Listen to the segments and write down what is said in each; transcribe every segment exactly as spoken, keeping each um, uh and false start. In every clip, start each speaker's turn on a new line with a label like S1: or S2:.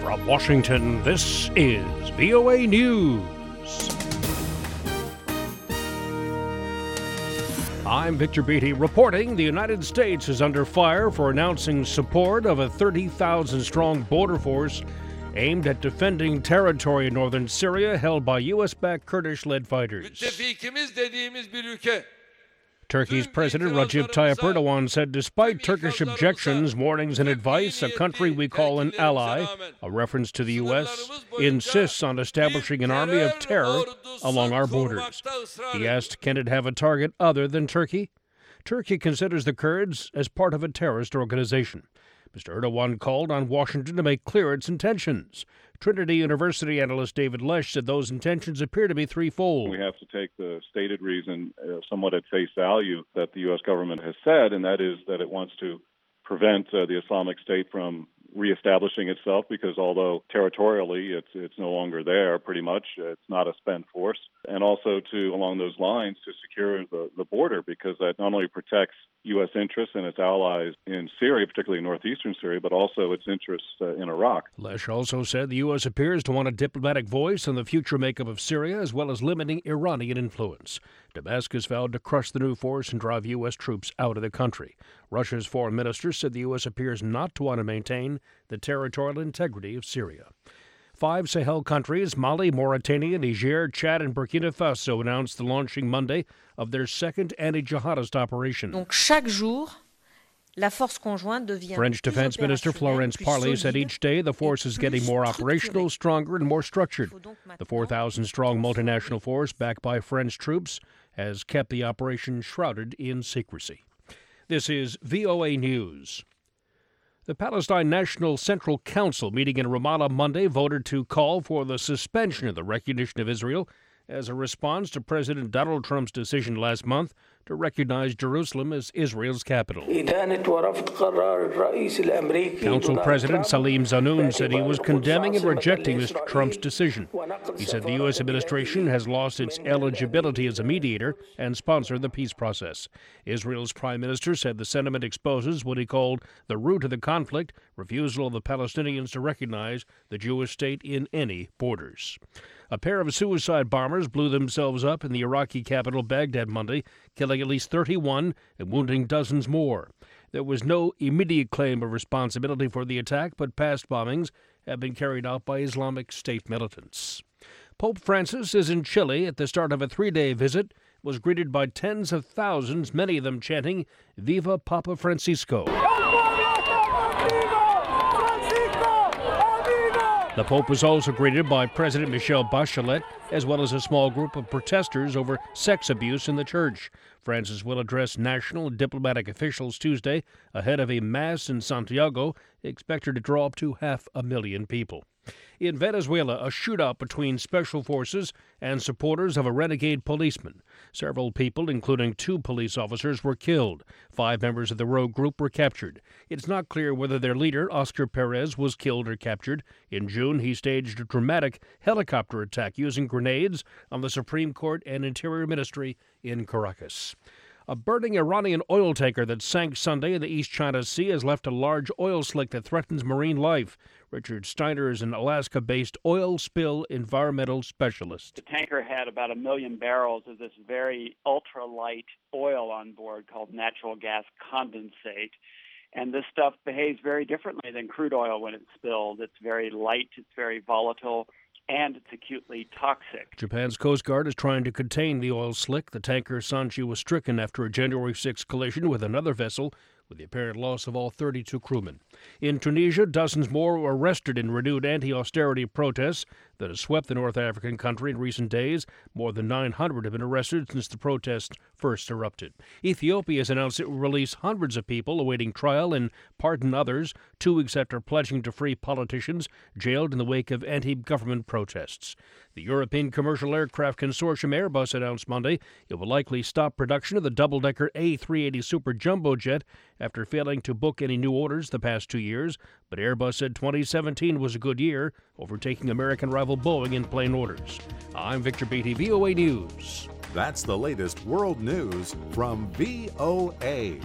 S1: From Washington, this is V O A News. I'm Victor Beatty reporting the United States is under fire for announcing support of a thirty thousand strong border force aimed at defending territory in northern Syria held by U S-backed Kurdish-led fighters.
S2: Müttefikimiz dediğimiz bir ülke.
S1: Turkey's President Recep Tayyip Erdogan said despite Turkish objections, warnings, and advice, a country we call an ally, a reference to the U S, insists on establishing an army of terror along our borders. He asked, can it have a target other than Turkey? Turkey considers the Kurds as part of a terrorist organization. Mister Erdogan called on Washington to make clear its intentions. Trinity University analyst David Lesh said those intentions appear to be threefold.
S3: We have to take the stated reason uh, somewhat at face value that the U S government has said, and that is that it wants to prevent uh, the Islamic State from reestablishing itself, because although territorially it's it's no longer there, pretty much, it's not a spent force, and also to, along those lines, to secure the, the border, because that not only protects U S interests and its allies in Syria, particularly northeastern Syria, but also its interests uh, in Iraq.
S1: Lesh also said the U S appears to want a diplomatic voice on the future makeup of Syria, as well as limiting Iranian influence. Damascus vowed to crush the new force and drive U S troops out of the country. Russia's foreign minister said the U S appears not to want to maintain the territorial integrity of Syria. Five Sahel countries, Mali, Mauritania, Niger, Chad, and Burkina Faso, announced the launching Monday of their second anti-jihadist operation.
S4: Donc chaque jour, la force conjointe devient
S1: French Defense Minister Florence Parly said each day the force is getting more operational, stronger, and more structured. The four thousand strong multinational force, backed by French troops, has kept the operation shrouded in secrecy. This is V O A News. The Palestine National Central Council, meeting in Ramallah Monday, voted to call for the suspension of the recognition of Israel as a response to President Donald Trump's decision last month to recognize Jerusalem as Israel's capital. Council President Salim Zanoun said he was condemning and rejecting Mister Trump's decision. He said the U S administration has lost its eligibility as a mediator and sponsor the peace process. Israel's prime minister said the sentiment exposes what he called the root of the conflict, refusal of the Palestinians to recognize the Jewish state in any borders. A pair of suicide bombers blew themselves up in the Iraqi capital Baghdad Monday, killing at least thirty-one and wounding dozens more. There was no immediate claim of responsibility for the attack, but past bombings have been carried out by Islamic State militants. Pope Francis is in Chile at the start of a three-day visit, was greeted by tens of thousands, many of them chanting, "Viva Papa Francisco." The Pope was also greeted by President Michelle Bachelet, as well as a small group of protesters over sex abuse in the church. Francis will address national and diplomatic officials Tuesday ahead of a mass in Santiago, expected to draw up to half a million people. In Venezuela, a shootout between special forces and supporters of a renegade policeman. Several people, including two police officers, were killed. Five members of the rogue group were captured. It's not clear whether their leader, Oscar Perez, was killed or captured. In June, he staged a dramatic helicopter attack using grenades on the Supreme Court and Interior Ministry in Caracas. A burning Iranian oil tanker that sank Sunday in the East China Sea has left a large oil slick that threatens marine life. Richard Steiner is an Alaska-based oil spill environmental specialist.
S5: The tanker had about a million barrels of this very ultralight oil on board called natural gas condensate. And this stuff behaves very differently than crude oil when it's spilled. It's very light, it's very volatile, and it's acutely toxic.
S1: Japan's Coast Guard is trying to contain the oil slick. The tanker Sanchi was stricken after a January sixth collision with another vessel, with the apparent loss of all thirty-two crewmen. In Tunisia, dozens more were arrested in renewed anti-austerity protests that have swept the North African country in recent days. More than nine hundred have been arrested since the protests first erupted. Ethiopia has announced it will release hundreds of people awaiting trial and pardon others, two weeks after pledging to free politicians jailed in the wake of anti-government protests. The European Commercial Aircraft Consortium Airbus announced Monday it will likely stop production of the double-decker A three eighty Super Jumbo jet after failing to book any new orders the past two years. But Airbus said twenty seventeen was a good year, overtaking American rival Boeing in plane orders. I'm Victor Beatty, V O A News.
S6: That's the latest world news from V O A.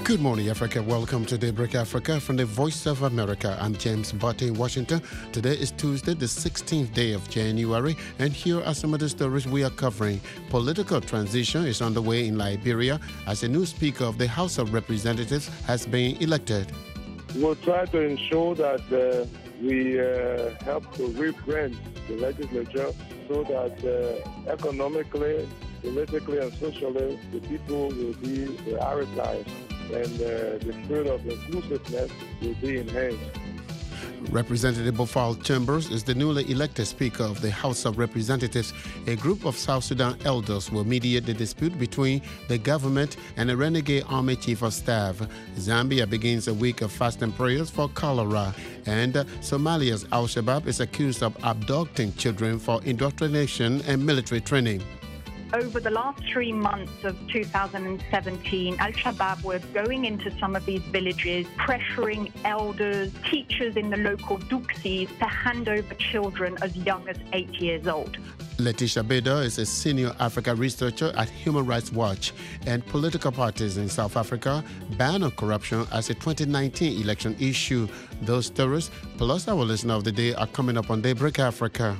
S7: Good morning, Africa. Welcome to Daybreak Africa from the Voice of America. I'm James Butte in Washington. Today is Tuesday, the sixteenth day of January, and here are some of the stories we are covering. Political transition is underway in Liberia as a new Speaker of the House of Representatives has been elected.
S8: We'll try to ensure that uh, we uh, help to rebrand the legislature so that uh, economically, politically, and socially, the people will be prioritized and uh, the spirit of inclusiveness will be enhanced.
S7: Representative Bofal Chambers is the newly elected Speaker of the House of Representatives. A group of South Sudan elders will mediate the dispute between the government and a renegade army chief of staff. Zambia begins a week of fast and prayers for cholera. And uh, Somalia's Al-Shabaab is accused of abducting children for indoctrination and military training.
S9: Over the last three months of two thousand seventeen, Al-Shabaab were going into some of these villages, pressuring elders, teachers in the local duksis to hand over children as young as eight years old.
S7: Letitia Bader is a senior Africa researcher at Human Rights Watch, and political parties in South Africa ban on corruption as a twenty nineteen election issue. Those stories, plus our listener of the day, are coming up on Daybreak Africa.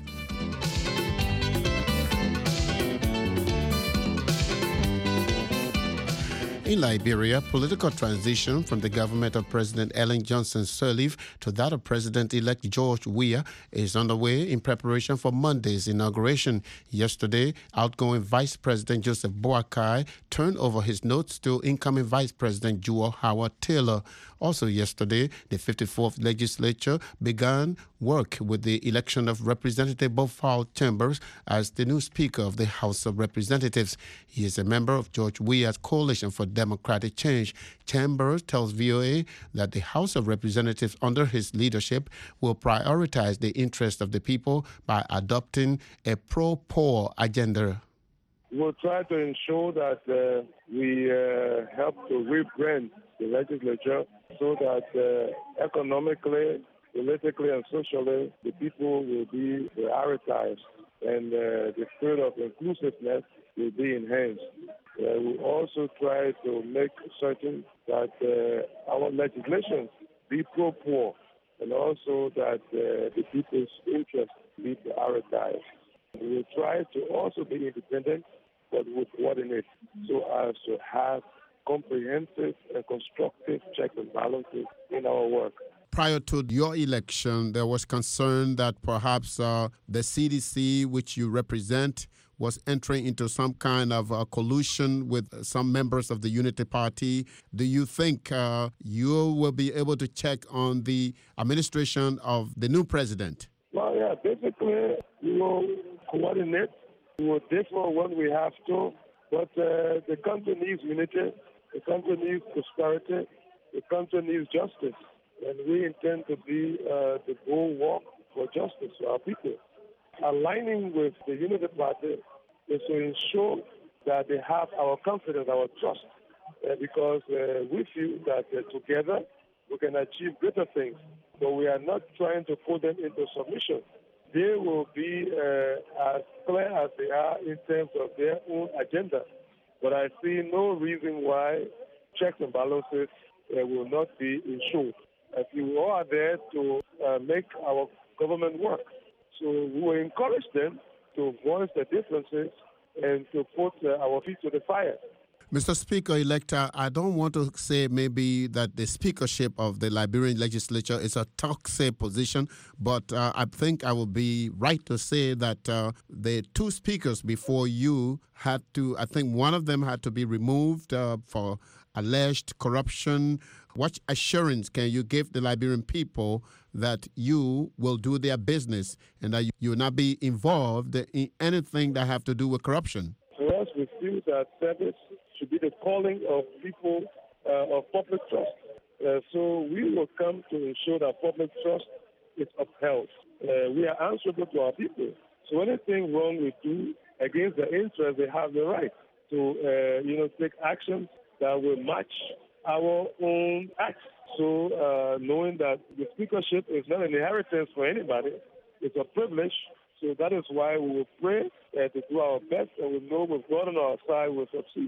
S7: In Liberia, political transition from the government of President Ellen Johnson Sirleaf to that of President-elect George Weah is underway in preparation for Monday's inauguration. Yesterday, outgoing Vice President Joseph Boakai turned over his notes to incoming Vice President Jewel Howard Taylor. Also yesterday, the fifty-fourth legislature began work with the election of Representative Bofal Chambers as the new Speaker of the House of Representatives. He is a member of George Weah's Coalition for Democratic Change. Chambers tells V O A that the House of Representatives under his leadership will prioritize the interests of the people by adopting a pro-poor agenda.
S8: We'll try to ensure that uh, we uh, help to rebrand the legislature so that uh, economically, politically, and socially, the people will be prioritized and uh, the spirit of inclusiveness will be enhanced. Uh, we also try to make certain that uh, our legislation be pro-poor and also that uh, the people's interests be prioritized. We will try to also be independent, but we coordinate so as to have comprehensive and constructive checks and balances in our work.
S7: Prior to your election, there was concern that perhaps uh, the C D C, which you represent, was entering into some kind of uh, collusion with some members of the Unity Party. Do you think uh, you will be able to check on the administration of the new president?
S8: Well, yeah, basically, we will coordinate. We will differ when we have to, but uh, the country needs unity, the country needs prosperity, the country needs justice, and we intend to be uh, the bulwark for justice for our people. Aligning with the Unity Party is to ensure that they have our confidence, our trust, uh, because uh, we feel that uh, together we can achieve greater things. But we are not trying to put them into submission. They will be uh, as clear as they are in terms of their own agenda. But I see no reason why checks and balances uh, will not be ensured. As you all are there to uh, make our government work. So we will encourage them to voice their differences and to put uh, our feet to the fire.
S7: Mister Speaker-elect, I don't want to say maybe that the speakership of the Liberian legislature is a toxic position, but uh, I think I will be right to say that uh, the two speakers before you had to, I think one of them had to be removed uh, for alleged corruption. What assurance can you give the Liberian people that you will do their business and that you will not be involved in anything that have to do with corruption?
S8: For us, we feel that service should be the calling of people uh, of public trust. Uh, so we will come to ensure that public trust is upheld. Uh, we are answerable to our people. So anything wrong we do against their interests, they have the right to, uh, you know, take actions that will match our own acts. So uh, knowing that the speakership is not an inheritance for anybody, it's a privilege. So that is why we will pray uh, to do our best, and we know with God on our side we'll succeed.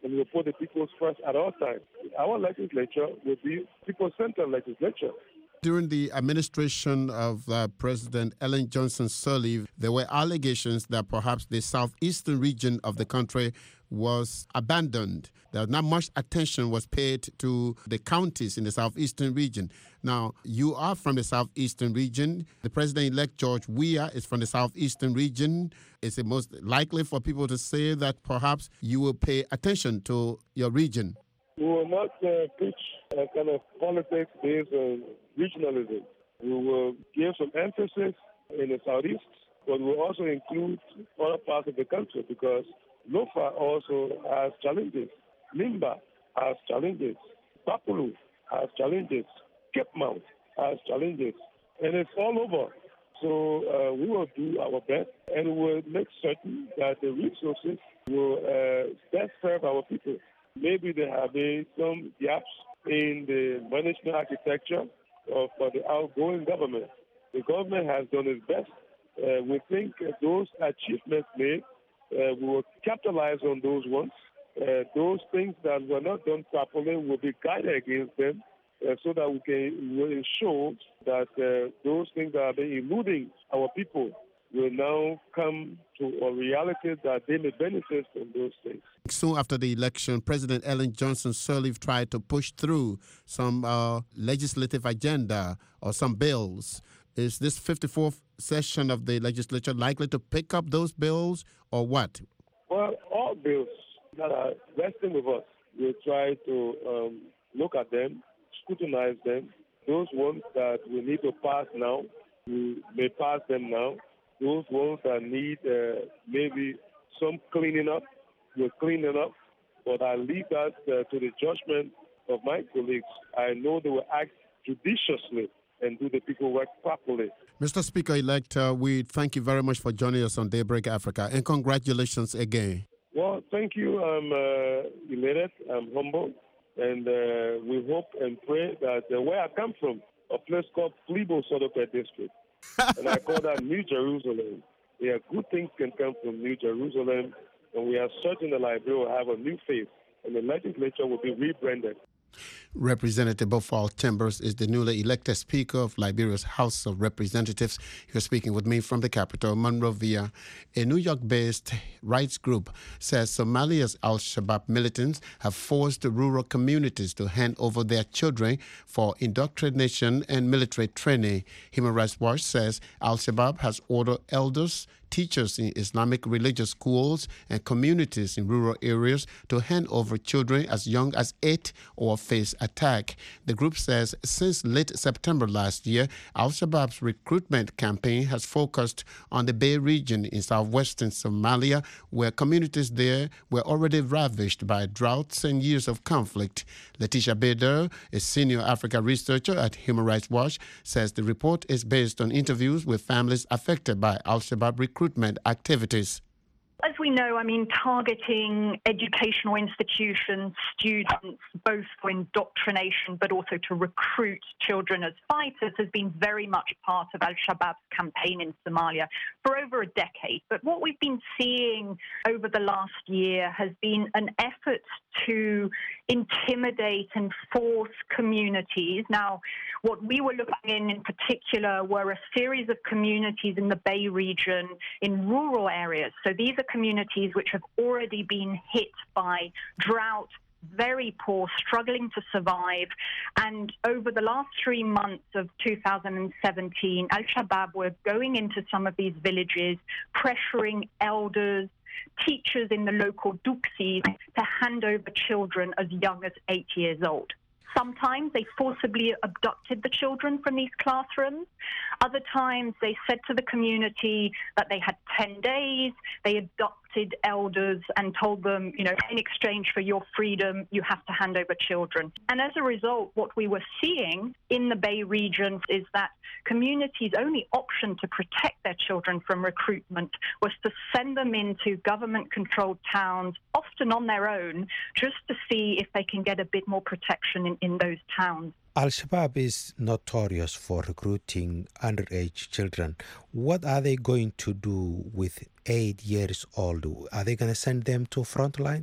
S8: and we'll put the people first at all times. Our legislature will be people-centered legislature.
S7: During the administration of uh, President Ellen Johnson Sirleaf, there were allegations that perhaps the southeastern region of the country was abandoned. That not much attention was paid to the counties in the southeastern region. Now, you are from the southeastern region. The President-elect George Weah is from the southeastern region. Is it most likely for people to say that perhaps you will pay attention to your region?
S8: We will not uh, preach a kind of politics based on regionalism. We will give some emphasis in the southeast, but we will also include other parts of the country because Lofa also has challenges. Limba has challenges. Papulu has challenges. Cape Mount has challenges. And it's all over. So uh, we will do our best and we will make certain that the resources will uh, best serve our people. Maybe there have been some gaps in the management architecture of uh, the outgoing government. The government has done its best. Uh, we think those achievements made, uh, we will capitalize on those ones. Uh, those things that were not done properly will be guided against them uh, so that we can will ensure that uh, those things that have been eluding our people will now come to a reality that they may benefit from those things.
S7: Soon after the election, President Ellen Johnson Sirleaf tried to push through some uh, legislative agenda or some bills. Is this fifty-fourth session of the legislature likely to pick up those bills or what?
S8: Well, all bills that are resting with us, we'll try to um, look at them, scrutinize them. Those ones that we need to pass now, we may pass them now. Those ones that need uh, maybe some cleaning up, we'll clean it up. But I leave that uh, to the judgment of my colleagues. I know they will act judiciously and do the people work properly.
S7: Mister Speaker-elect, uh, we thank you very much for joining us on Daybreak Africa, and congratulations again.
S8: Well, thank you. I'm uh, elated. I'm humble. And uh, we hope and pray that uh, where I come from, a place called Flibo Sodope District, and I call that New Jerusalem. Yeah, good things can come from New Jerusalem, and we are certain the Liberia will have a new face, and the legislature will be rebranded.
S7: Representative Bofal Chambers is the newly elected Speaker of Liberia's House of Representatives. He was speaking with me from the capital, Monrovia. A New York-based rights group says Somalia's Al-Shabaab militants have forced rural communities to hand over their children for indoctrination and military training. Human Rights Watch says Al-Shabaab has ordered elders, teachers in Islamic religious schools and communities in rural areas to hand over children as young as eight or face attack. The group says since late September last year, Al-Shabaab's recruitment campaign has focused on the Bay region in southwestern Somalia, where communities there were already ravished by droughts and years of conflict. Letitia Bader, a senior Africa researcher at Human Rights Watch, says the report is based on interviews with families affected by Al-Shabaab recruitment activities.
S9: As we know, I mean, targeting educational institutions, students, both for indoctrination but also to recruit children as fighters has been very much part of Al-Shabaab's campaign in Somalia for over a decade. But what we've been seeing over the last year has been an effort to intimidate and force communities. Now, what we were looking in in particular were a series of communities in the Bay region in rural areas. So these are communities which have already been hit by drought, very poor, struggling to survive. And over the last three months of two thousand seventeen, Al-Shabaab were going into some of these villages, pressuring elders, teachers in the local duxis to hand over children as young as eight years old. Sometimes they forcibly abducted the children from these classrooms. Other times they said to the community that they had ten days. They abducted elders and told them, you know, in exchange for your freedom, you have to hand over children. And as a result, what we were seeing in the Bay region is that communities' only option to protect their children from recruitment was to send them into government-controlled towns, often on their own, just to see if they can get a bit more protection in, in those towns.
S10: Al-Shabaab is notorious for recruiting underage children. What are they going to do with eight years old? Are they going to send them to front lines?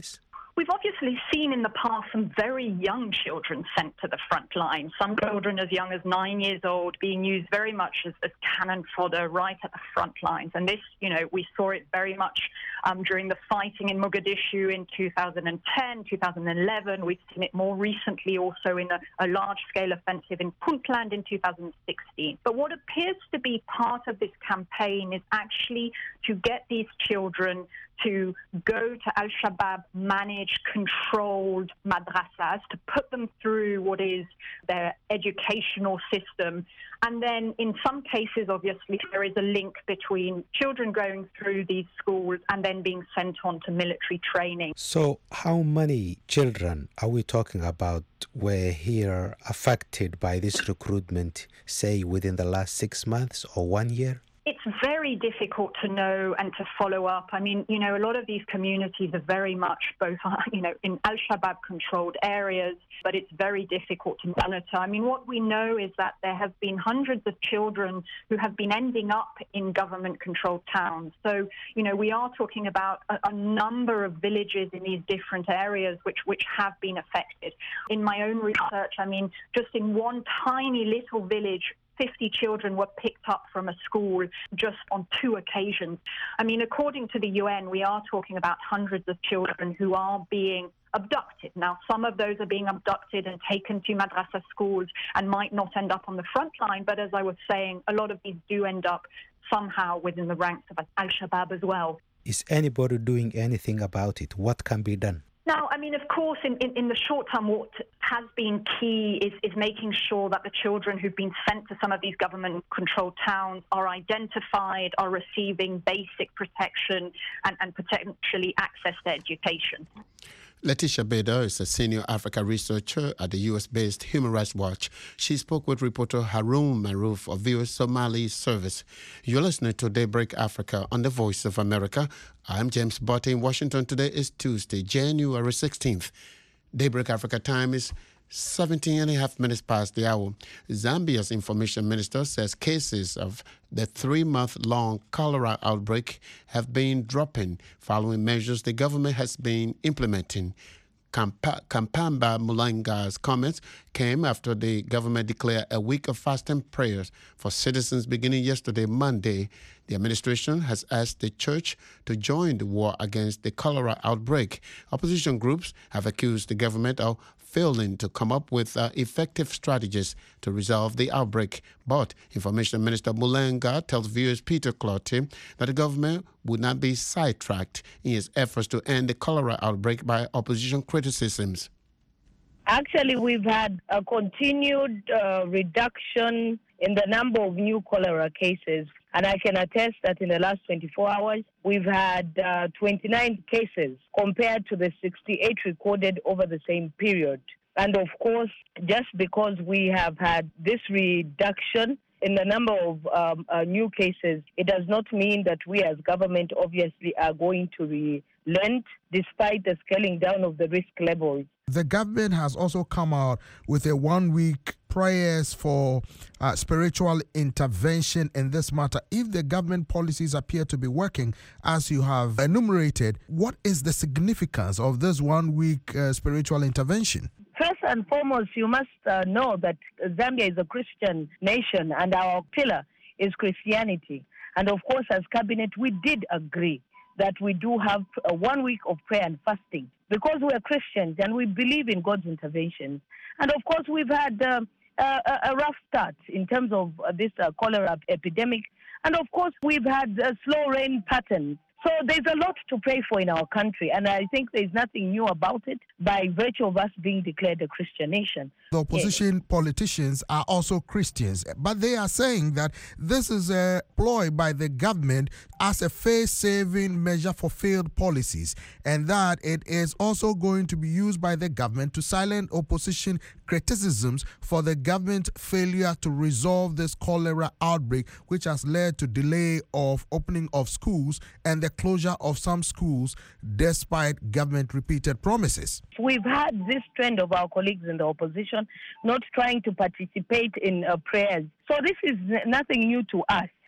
S9: We've obviously seen in the past some very young children sent to the front line, some children as young as nine years old being used very much as, as cannon fodder right at the front lines. And this, you know, we saw it very much um, during the fighting in Mogadishu in two thousand ten, two thousand eleven. We've seen it more recently also in a, a large-scale offensive in Puntland in two thousand sixteen. But what appears to be part of this campaign is actually to get these children to go to Al-Shabaab managed, controlled madrasas, to put them through what is their educational system. And then in some cases, obviously, there is a link between children going through these schools and then being sent on to military training.
S10: So how many children are we talking about were here affected by this recruitment, say, within the last six months or one year?
S9: It's very difficult to know and to follow up. I mean, you know, a lot of these communities are very much both, you know, in Al-Shabaab-controlled areas, but it's very difficult to monitor. I mean, what we know is that there have been hundreds of children who have been ending up in government-controlled towns. So, you know, we are talking about a, a number of villages in these different areas which, which have been affected. In my own research, I mean, just in one tiny little village, fifty children were picked up from a school just on two occasions. I mean, according to the U N, we are talking about hundreds of children who are being abducted. Now, some of those are being abducted and taken to madrasa schools and might not end up on the front line, but as I was saying, a lot of these do end up somehow within the ranks of Al-Shabaab as well.
S10: Is anybody doing anything about it? What can be done?
S9: Now, I mean, of course, in, in, in the short term, what has been key is, is making sure that the children who've been sent to some of these government-controlled towns are identified, are receiving basic protection, and, and potentially access to education.
S7: Letitia Bader is a senior Africa researcher at the U S-based Human Rights Watch. She spoke with reporter Haroon Maruf of V O A Somali Service. You're listening to Daybreak Africa on the Voice of America. I'm James Botte in Washington. Today is Tuesday, January sixteenth. Daybreak Africa time is seventeen and a half minutes past the hour. Zambia's information minister says cases of the three-month-long cholera outbreak have been dropping following measures the government has been implementing. Kampa, Kampamba Mulanga's comments came after the government declared a week of fasting prayers for citizens beginning yesterday, Monday. The administration has asked the church to join the war against the cholera outbreak. Opposition groups have accused the government of failing to come up with uh, effective strategies to resolve the outbreak. But Information Minister Mulanga tells viewers Peter Clottey that the government would not be sidetracked in its efforts to end the cholera outbreak by opposition criticisms.
S11: Actually, we've had a continued uh, reduction in the number of new cholera cases. And I can attest that in the last twenty-four hours, we've had uh, twenty-nine cases compared to the sixty-eight recorded over the same period. And of course, just because we have had this reduction in the number of um, uh, new cases, it does not mean that we as government obviously are going to relent despite the scaling down of the risk levels.
S12: The government has also come out with a one-week prayers for uh, spiritual intervention in this matter. If the government policies appear to be working, as you have enumerated, what is the significance of this one-week uh, spiritual intervention?
S11: First and foremost, you must uh, know that Zambia is a Christian nation and our pillar is Christianity. And of course, as cabinet, we did agree that we do have a one week of prayer and fasting because we are Christians and we believe in God's intervention. And of course, we've had uh, a, a rough start in terms of uh, this uh, cholera epidemic. And of course, we've had a slow rain pattern. So there's a lot to pray for in our country, and I think there's nothing new about it by virtue of us being declared a Christian nation.
S12: The opposition yes. politicians are also Christians, but they are saying that this is a ploy by the government as a face-saving measure for failed policies, and that it is also going to be used by the government to silence opposition criticisms for the government's failure to resolve this cholera outbreak, which has led to delay of opening of schools and the closure of some schools despite government repeated promises.
S11: We've had this trend of our colleagues in the opposition not trying to participate in uh, prayers. So this is nothing new to us.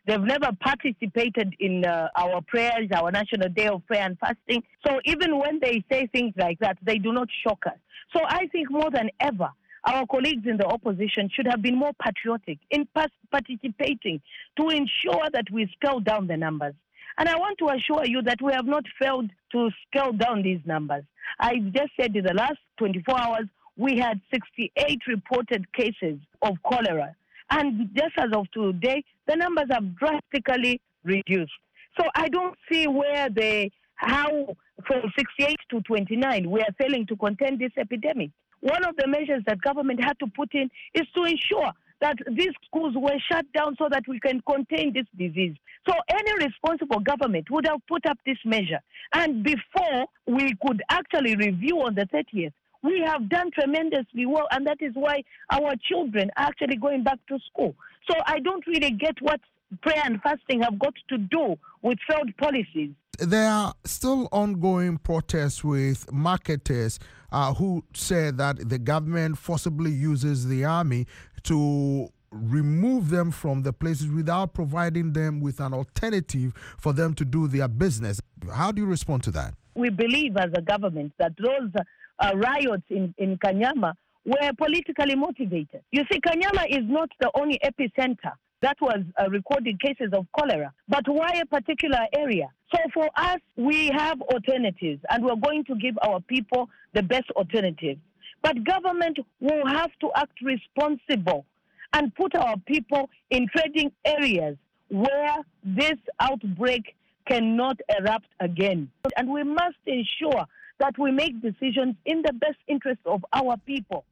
S11: They've never participated in uh, our prayers, our National Day of Prayer and Fasting. So even when they say things like that, they do not shock us. So I think more than ever, our colleagues in the opposition should have been more patriotic in participating to ensure that we scale down the numbers. And I want to assure you that we have not failed to scale down these numbers. I just said in the last twenty-four hours, we had sixty-eight reported cases of cholera. And just as of today, the numbers have drastically reduced. So I don't see where they, how from sixty-eight to twenty-nine, we are failing to contain this epidemic. One of the measures that government had to put in is to ensure that these schools were shut down so that we can contain this disease. So any responsible government would have put up this measure. And before we could actually review on the thirtieth, we have done tremendously well, and that is why our children are actually going back to school. So I don't really get what prayer and fasting have got to do with failed policies.
S12: There are still ongoing protests with marketers uh, who say that the government forcibly uses the army to remove them from the places without providing them with an alternative for them to do their business. How do you respond to that?
S11: We believe as a government that those uh, riots in, in Kanyama were politically motivated. You see, Kanyama is not the only epicenter that was uh, recording cases of cholera, but why a particular area? So for us, we have alternatives, and we're going to give our people the best alternative. But government will have to act responsible and put our people in trading areas where this outbreak cannot erupt again. And we must ensure that we make decisions in the best interest of our people.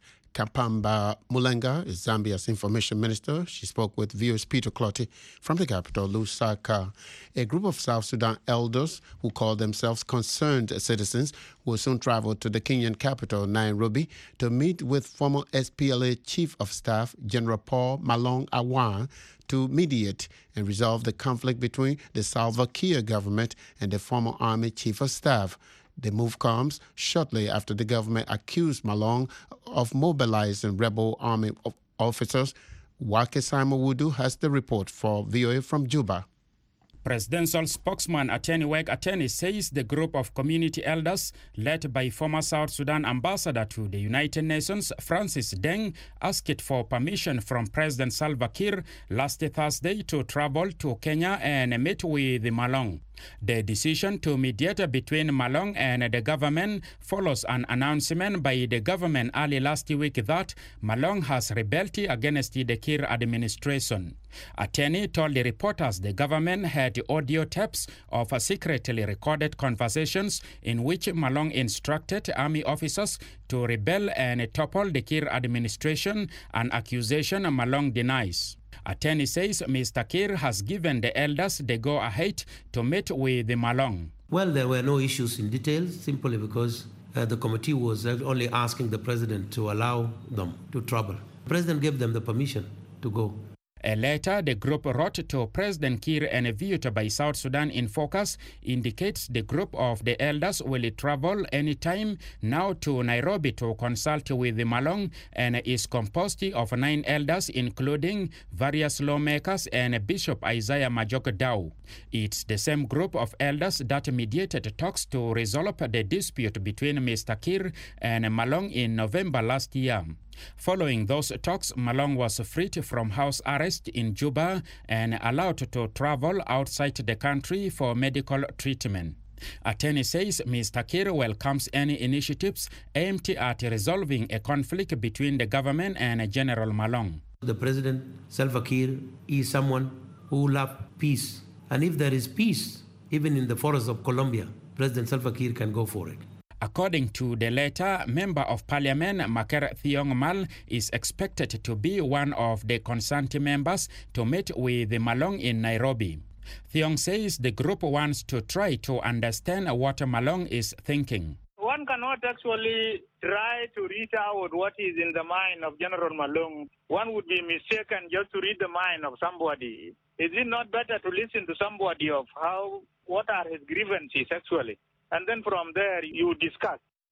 S7: Kapamba Mulenga is Zambia's information minister. She spoke with V O's Peter Clotty from the capital, Lusaka. A group of South Sudan elders who call themselves concerned citizens will soon travel to the Kenyan capital, Nairobi, to meet with former S P L A Chief of Staff, General Paul Malong Awan, to mediate and resolve the conflict between the Salva Kiir government and the former Army Chief of Staff. The move comes shortly after the government accused Malong of mobilizing rebel army officers. Wake Simon has the report for V O A from Juba.
S13: Presidential spokesman Ateni Wek Ateni says the group of community elders led by former South Sudan ambassador to the United Nations, Francis Deng, asked for permission from President Salva Kiir last Thursday to travel to Kenya and meet with Malong. The decision to mediate between Malong and the government follows an announcement by the government early last week that Malong has rebelled against the Kiir administration. Ateni told the reporters the government had audio tapes of secretly recorded conversations in which Malong instructed army officers to rebel and topple the Kiir administration, an accusation Malong denies. Ateni says Mister Kiir has given the elders the go-ahead to meet with the Malong.
S14: Well, there were no issues in detail, simply because uh, the committee was only asking the president to allow them to travel. The president gave them the permission to go.
S13: A letter the group wrote to President Kiir and viewed by South Sudan in Focus indicates the group of the elders will travel anytime now to Nairobi to consult with the Malong, and is composed of nine elders including various lawmakers and Bishop Isaiah Majok Dau. It's the same group of elders that mediated talks to resolve the dispute between Mister Kiir and Malong in November last year. Following those talks, Malong was freed from house arrest in Juba and allowed to travel outside the country for medical treatment. Ateni says Mister Kiir welcomes any initiatives aimed at resolving a conflict between the government and General Malong.
S14: The President, Salva Kiir, is someone who loves peace. And if there is peace, even in the forests of Colombia, President Salva Kiir can go for it.
S13: According to the letter, Member of Parliament Maker Thiong Mal is expected to be one of the concerned members to meet with the Malong in Nairobi. Thiong says the group wants to try to understand what Malong is thinking.
S15: One cannot actually try to read out what is in the mind of General Malong. One would be mistaken just to read the mind of somebody. Is it not better to listen to somebody of how, what are his grievances actually? And then from there, you discuss.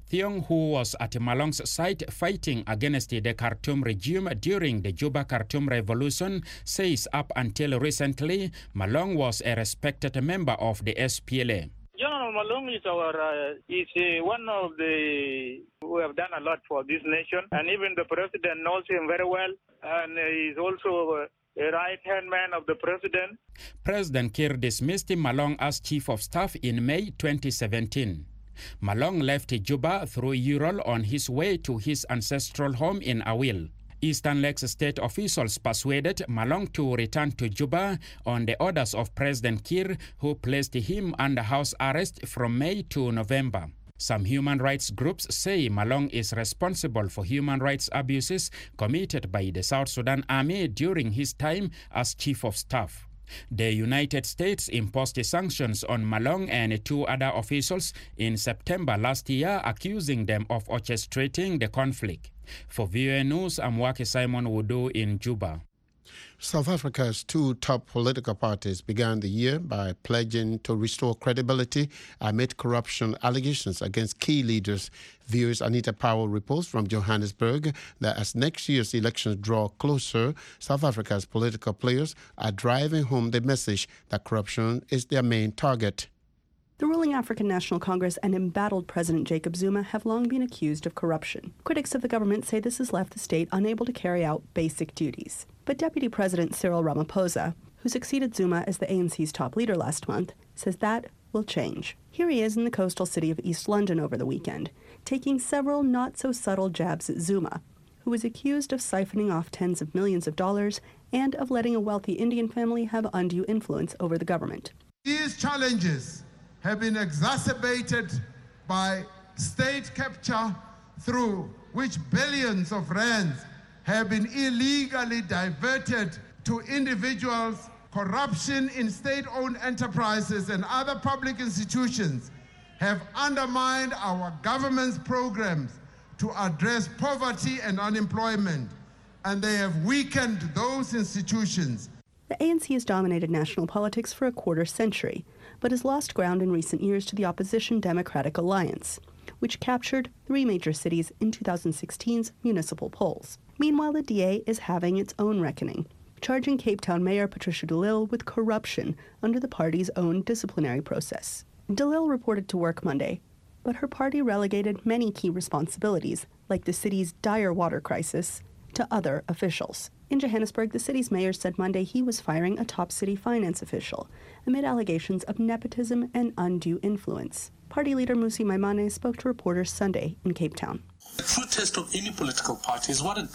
S13: Thiong, who was at Malong's side fighting against the Khartoum regime during the Juba-Khartoum revolution, says up until recently, Malong was a respected member of the S P L A.
S15: General Malong is our uh, is uh, one of the who have done a lot for this nation, and even the president knows him very well, and uh, he's also uh, a right-hand man of the president.
S13: President Kiir dismissed Malong as chief of staff in May twenty seventeen. Malong left Juba through Ural on his way to his ancestral home in Awil. Eastern Lakes state officials persuaded Malong to return to Juba on the orders of President Kiir, who placed him under house arrest from May to November. Some human rights groups say Malong is responsible for human rights abuses committed by the South Sudan Army during his time as chief of staff. The United States imposed sanctions on Malong and two other officials in September last year, accusing them of orchestrating the conflict. For V O A News, I'm Waki Simon Wudu in Juba.
S7: South Africa's two top political parties began the year by pledging to restore credibility amid corruption allegations against key leaders. V O A's Anita Powell reports from Johannesburg that as next year's elections draw closer, South Africa's political players are driving home the message that corruption is their main target.
S16: The ruling African National Congress and embattled President Jacob Zuma have long been accused of corruption. Critics of the government say this has left the state unable to carry out basic duties. But Deputy President Cyril Ramaphosa, who succeeded Zuma as the A N C's top leader last month, says that will change. Here he is in the coastal city of East London over the weekend, taking several not-so-subtle jabs at Zuma, who is accused of siphoning off tens of millions of dollars and of letting a wealthy Indian family have undue influence over the government.
S17: These challenges have been exacerbated by state capture, through which billions of rands have been illegally diverted to individuals. Corruption in state-owned enterprises and other public institutions have undermined our government's programs to address poverty and unemployment, and they have weakened those institutions.
S16: The A N C has dominated national politics for a quarter century, but has lost ground in recent years to the opposition Democratic Alliance, which captured three major cities in two thousand sixteen's municipal polls. Meanwhile, the D A is having its own reckoning, charging Cape Town Mayor Patricia de Lille with corruption under the party's own disciplinary process. De Lille reported to work Monday, but her party relegated many key responsibilities, like the city's dire water crisis, to other officials. In Johannesburg, the city's mayor said Monday he was firing a top city finance official amid allegations of nepotism and undue influence. Party leader Musi Maimane spoke to reporters Sunday in Cape Town.
S18: The true test of any political party is what it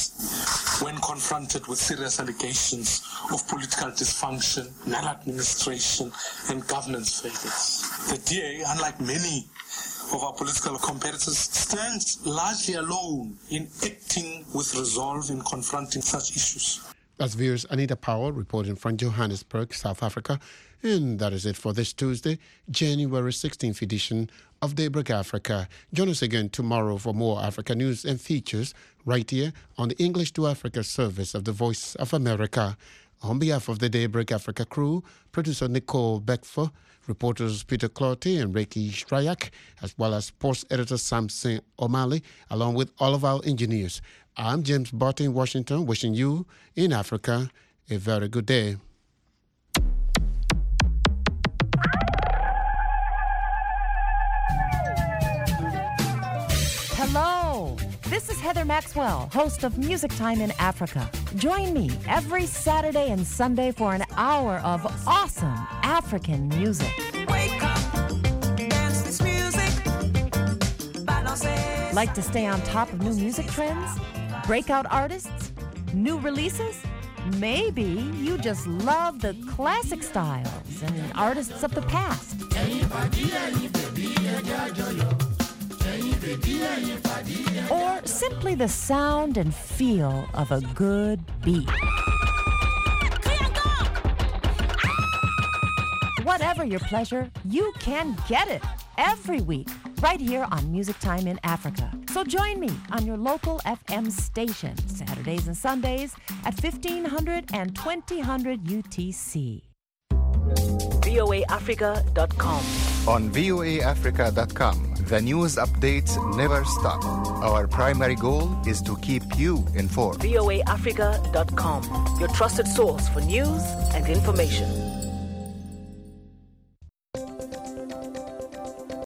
S18: does when confronted with serious allegations of political dysfunction, maladministration, and governance failures. The D A, unlike many of our political competitors, stands largely alone in acting with resolve in confronting such issues.
S7: That's V O A's Anita Powell reporting from Johannesburg, South Africa. And that is it for this Tuesday, January sixteenth edition of Daybreak Africa. Join us again tomorrow for more Africa news and features right here on the English to Africa service of the Voice of America. On behalf of the Daybreak Africa crew, producer Nicole Beckfor, reporters Peter Clotty and Reiki Shrayak, as well as sports editor Samson O'Malley, along with all of our engineers. I'm James Barton in Washington, wishing you in Africa a very good day.
S19: Hello, this is Heather Maxwell, host of Music Time in Africa. Join me every Saturday and Sunday for an hour of awesome African music.
S20: Wake up, dance this music, balance.
S19: Like to stay on top of new music trends? Breakout artists? New releases? Maybe you just love the classic styles and artists of the past. Or simply the sound and feel of a good beat. Whatever your pleasure, you can get it every week right here on Music Time in Africa. So join me on your local F M station, Saturdays and Sundays at fifteen hundred and twenty hundred U T C.
S21: V O A Africa dot com.
S22: On V O A Africa dot com,
S21: The news updates never stop. Our primary goal is to keep you informed.
S22: V O A Africa dot com, your trusted source for news and information.